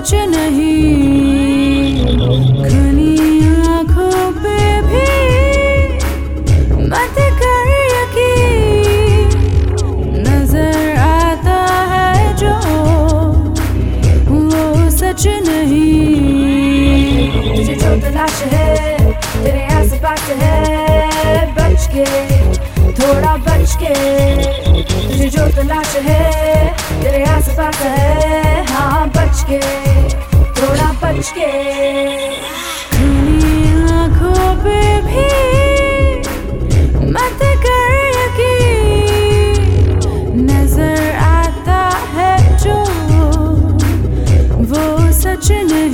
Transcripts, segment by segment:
सच नहीं। खुली आँखों पे भी मत कर यकीन, नजर आता है जो वो सच नहीं। तुझे जो तलाश है तेरे आस पास है, बच के थोड़ा बच के। तुझे जो तलाश है तेरे आस पास है, हाँ बच के थोड़ा बच के। खुली आँखों पे भी मत कर यकीन, नजर आता है जो वो सच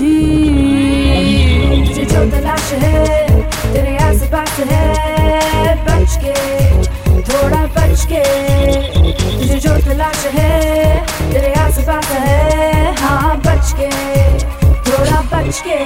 नहीं। तुझे जो तलाश है तेरे आस पास है, बच के थोड़ा बच के। तुझे जो तलाश है तेरे आस पास है, हाँ बच के थोड़ा बच के।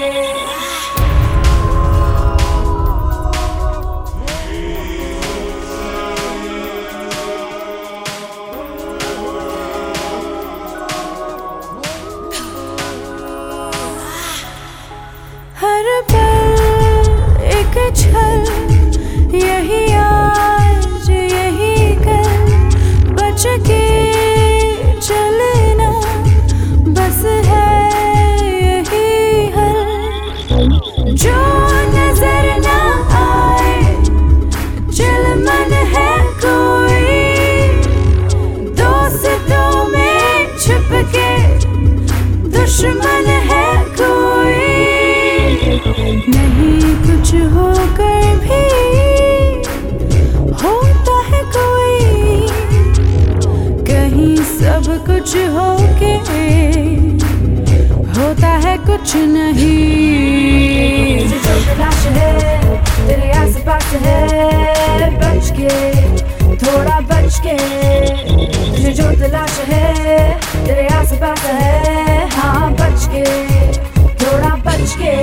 हर पल एक छल, यही आज यही कल, बच के चलना बस है यही हल। जो नजर ना आए चल मन है कोई, दोस्तों में छुप के दुश्मन है कोई। नहीं कुछ होकर भी होता है कोई, कहीं सब कुछ होके होता है कुछ नहीं। तुझे जो तलाश है तेरे आस पास है, बच के थोड़ा बच के। तुझे जो तलाश है तेरे आस पास है, हाँ बच के थोड़ा बच के।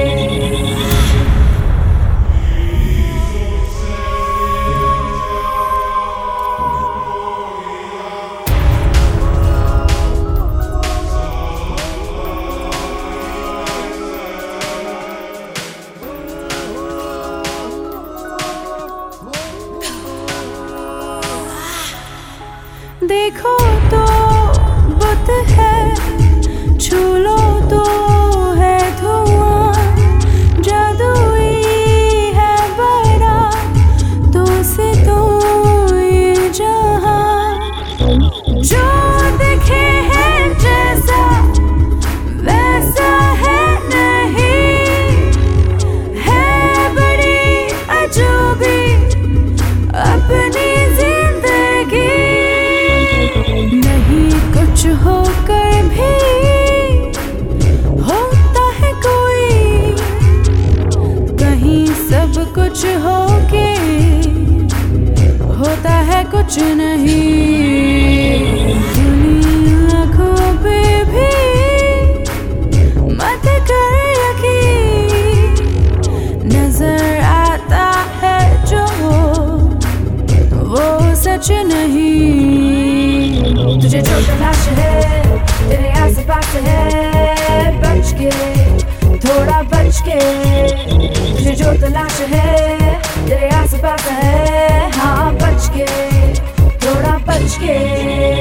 देखो तो बुत है, छू लो तो है धुआं, जादुई है बड़ा तो से तो ये जहां। जो दिखे है जैसा वैसा है नहीं, है बड़ी अजूबी अपनी नहीं कुछ होकर भी होता है कोई, कहीं सब कुछ होके होता है कुछ नहीं। खुली आँखों पे भी मत कर यकीन, नजर आता है जो वो सच नहीं। तुझे जो तलाश है तेरे आस पास है, बच के थोड़ा बच के। तुझे जो तलाश है तेरे आस पास है, हाँ बच के थोड़ा बच के।